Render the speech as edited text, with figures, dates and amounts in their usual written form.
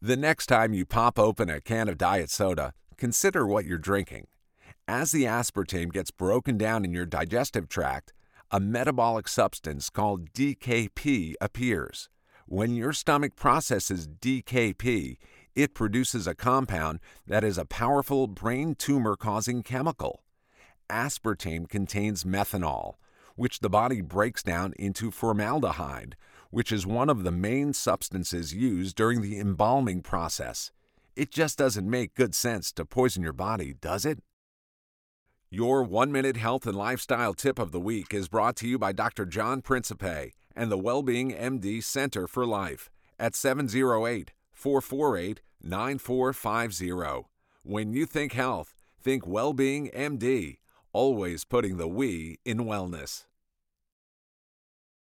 The next time you pop open a can of diet soda, consider what you're drinking. As the aspartame gets broken down in your digestive tract, a metabolic substance called DKP appears. When your stomach processes DKP, it produces a compound that is a powerful brain tumor-causing chemical. Aspartame contains methanol, which the body breaks down into formaldehyde, which is one of the main substances used during the embalming process. It just doesn't make good sense to poison your body, does it? Your 1-minute health and lifestyle tip of the week is brought to you by Dr. John Principe and the Wellbeing MD Center for Life at 708-448-9450. When you think health, think Wellbeing MD, always putting the we in wellness.